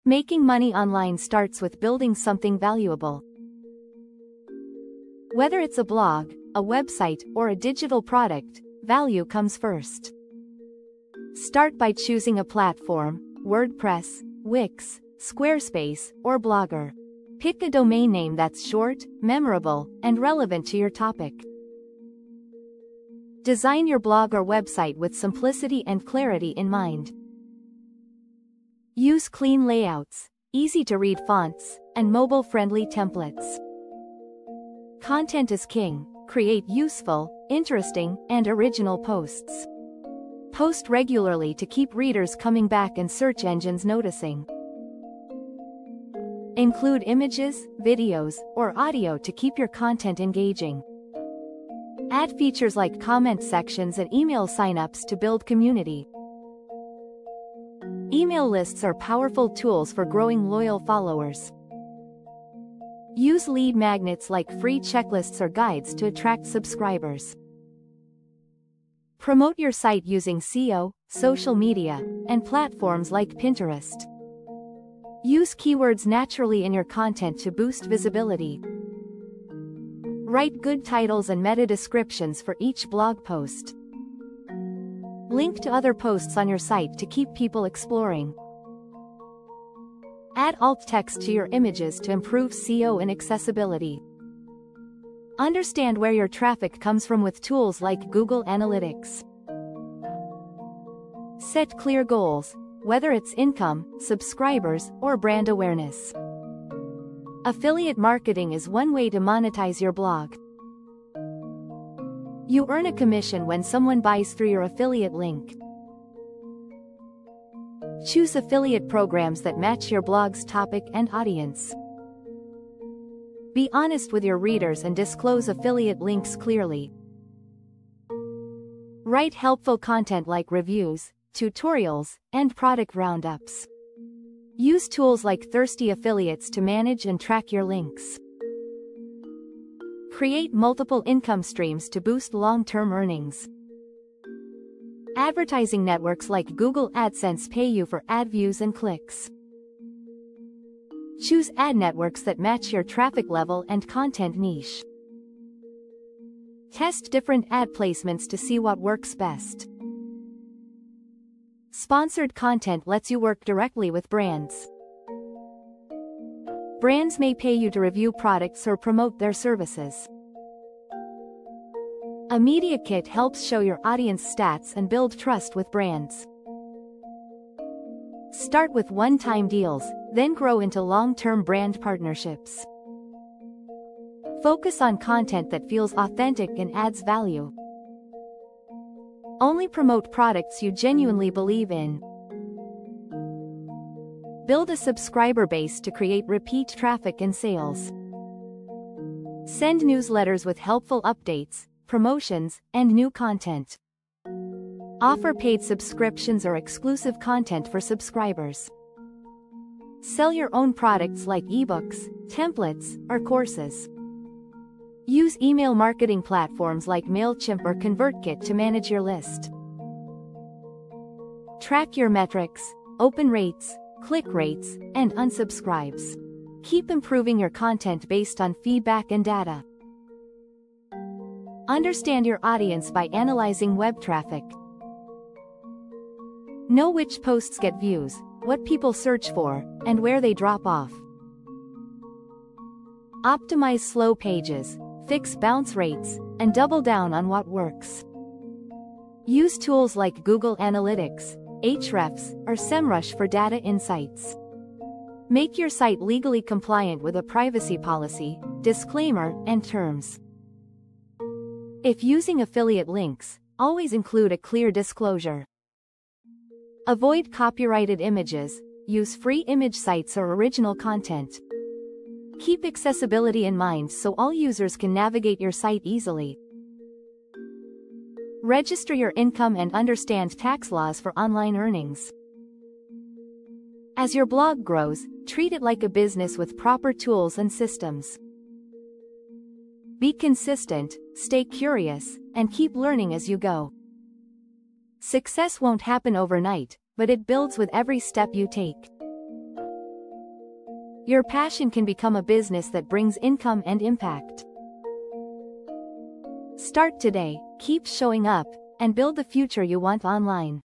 Making money online starts with building something valuable. Whether it's a blog, a website, or a digital product, value comes first. Start by choosing a platform: WordPress, Wix, Squarespace, or Blogger. Pick a domain name that's short, memorable, and relevant to your topic. Design your blog or website with simplicity and clarity in mind. Use clean layouts, easy-to-read fonts, and mobile-friendly templates. Content is king. Create useful, interesting, and original posts. Post regularly to keep readers coming back and search engines noticing. Include images, videos, or audio to keep your content engaging. Add features like comment sections and email signups to build community. Email lists are powerful tools for growing loyal followers. Use lead magnets like free checklists or guides to attract subscribers. Promote your site using SEO, social media, and platforms like Pinterest. Use keywords naturally in your content to boost visibility. Write good titles and meta descriptions for each blog post. Link to other posts on your site to keep people exploring. Add alt text to your images to improve SEO and accessibility. Understand where your traffic comes from with tools like Google Analytics. Set clear goals, whether it's income, subscribers, or brand awareness. Affiliate marketing is one way to monetize your blog. You earn a commission when someone buys through your affiliate link. Choose affiliate programs that match your blog's topic and audience. Be honest with your readers and disclose affiliate links clearly. Write helpful content like reviews, tutorials, and product roundups. Use tools like Thirsty Affiliates to manage and track your links. Create multiple income streams to boost long-term earnings. Advertising networks like Google AdSense pay you for ad views and clicks. Choose ad networks that match your traffic level and content niche. Test different ad placements to see what works best. Sponsored content lets you work directly with brands. Brands may pay you to review products or promote their services. A media kit helps show your audience stats and build trust with brands. Start with one-time deals, then grow into long-term brand partnerships. Focus on content that feels authentic and adds value. Only promote products you genuinely believe in. Build a subscriber base to create repeat traffic and sales. Send newsletters with helpful updates, promotions, and new content. Offer paid subscriptions or exclusive content for subscribers. Sell your own products like ebooks, templates, or courses. Use email marketing platforms like MailChimp or ConvertKit to manage your list. Track your metrics, open rates, click rates, and unsubscribes. Keep improving your content based on feedback and data. Understand your audience by analyzing web traffic. Know which posts get views, what people search for, and where they drop off. Optimize slow pages, fix bounce rates, and double down on what works. Use tools like Google Analytics, Ahrefs, or SEMrush for data insights. Make your site legally compliant with a privacy policy, disclaimer, and terms. If using affiliate links, always include a clear disclosure. Avoid copyrighted images, use free image sites or original content. Keep accessibility in mind so all users can navigate your site easily. Register your income and understand tax laws for online earnings. As your blog grows, treat it like a business with proper tools and systems. Be consistent, stay curious, and keep learning as you go. Success won't happen overnight, but it builds with every step you take. Your passion can become a business that brings income and impact. Start today, keep showing up, and build the future you want online.